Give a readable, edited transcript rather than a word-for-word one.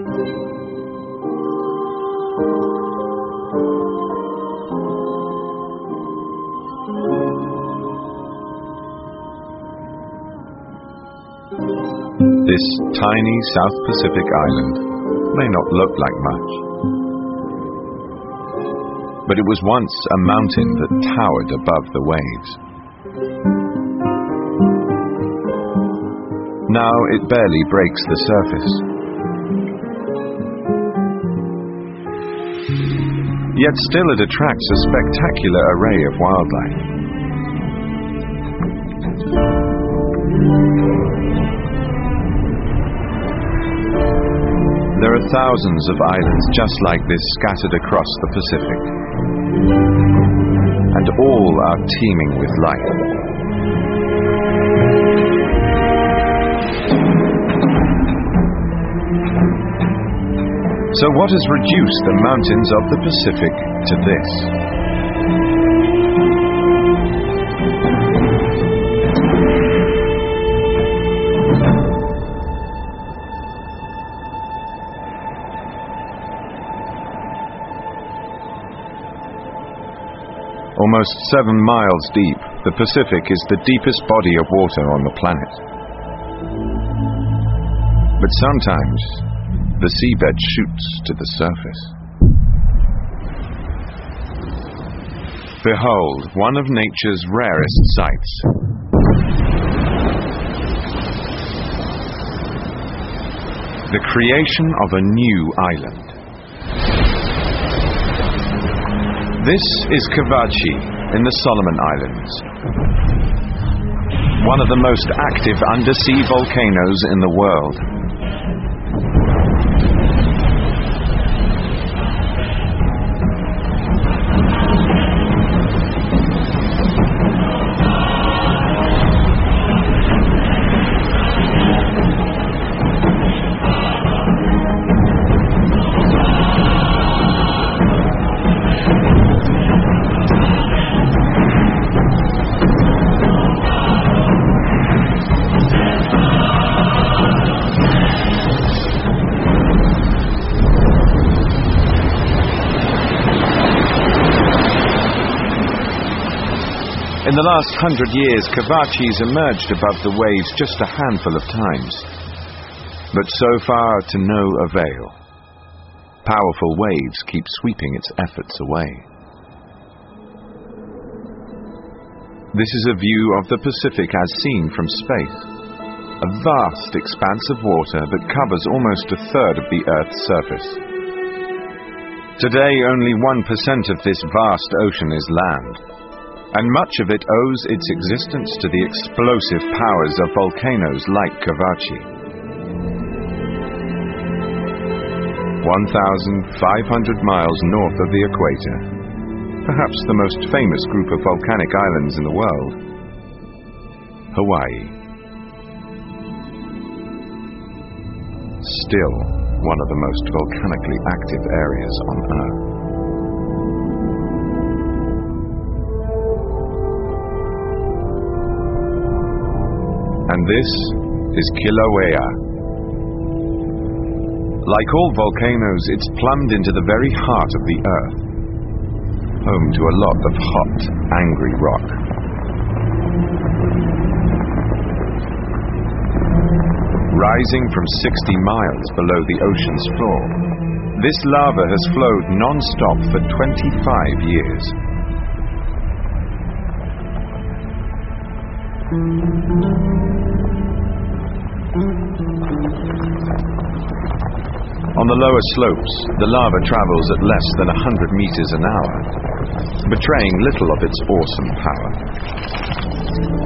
This tiny South Pacific island may not look like much, but it was once a mountain that towered above the waves. Now it barely breaks the surface. Yet still it attracts a spectacular array of wildlife. There are thousands of islands just like this scattered across the Pacific, and all are teeming with life. So what has reduced the mountains of the Pacific to this? Almost 7 miles deep, the Pacific is the deepest body of water on the planet. But sometimes, the seabed shoots to the surface. Behold, one of nature's rarest sights. The creation of a new island. This is Kavachi in the Solomon Islands, one of the most active undersea volcanoes in the world. In the last 100 years, Kavachi's emerged above the waves just a handful of times, but so far to no avail. Powerful waves keep sweeping its efforts away. This is a view of the Pacific as seen from space, a vast expanse of water that covers almost a third of the Earth's surface. Today, only 1% of this vast ocean is land, and much of it owes its existence to the explosive powers of volcanoes like Kavachi. 1,500 miles north of the equator, perhaps the most famous group of volcanic islands in the world, Hawaii. Still one of the most volcanically active areas on Earth. And this is Kilauea. Like all volcanoes, it's plumbed into the very heart of the Earth, home to a lot of hot, angry rock. Rising from 60 miles below the ocean's floor, this lava has flowed non-stop for 25 years. On the lower slopes, the lava travels at less than 100 meters an hour, betraying little of its awesome power.